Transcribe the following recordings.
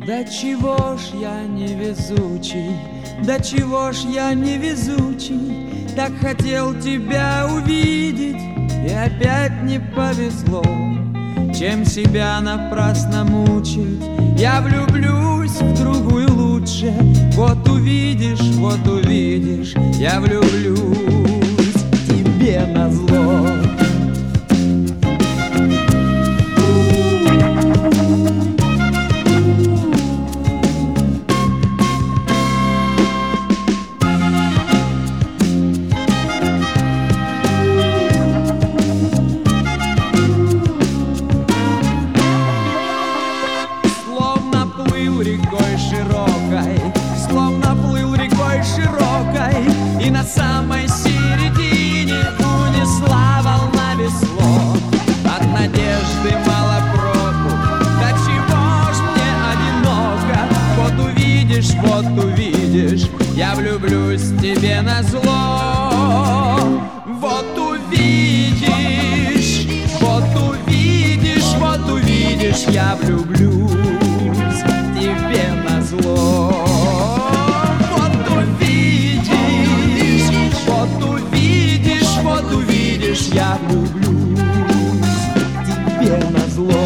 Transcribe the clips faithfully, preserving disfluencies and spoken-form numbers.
Да чего ж я невезучий, да чего ж я невезучий, так хотел тебя увидеть, и опять не повезло. Чем себя напрасно мучить, я влюблюсь в другую лучше. Вот увидишь, вот увидишь, я влюблюсь тебе назло. Словно плыл рекой широкой, и на самой середине унесла волна весло. От надежды мало проку, да чего ж мне одиноко. Вот увидишь, вот увидишь, я влюблюсь тебе назло. Вот увидишь, вот увидишь, вот увидишь, я влюблюсь тебе назло. Вот увидишь, вот увидишь, вот увидишь, я влюблюсь тебе назло.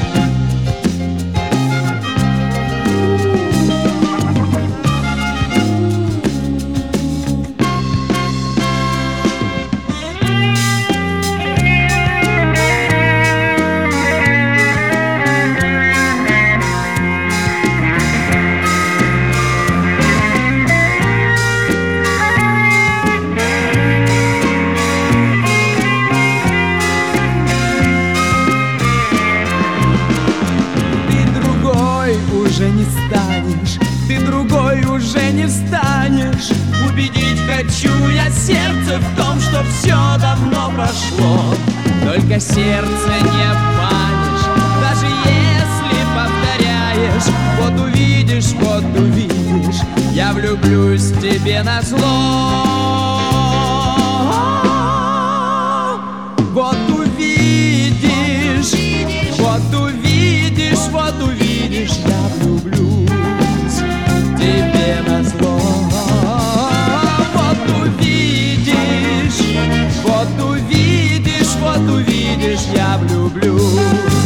Уже не станешь, ты другой уже не встанешь. Убедить хочу я сердце в том, что все давно прошло. Только сердце не обманешь, даже если повторяешь. Вот увидишь, вот увидишь, я влюблюсь тебе назло. Вот увидишь, вот увидишь, вот увидишь, я влюблюсь тебе назло. Вот увидишь, вот увидишь, вот увидишь, я влюблюсь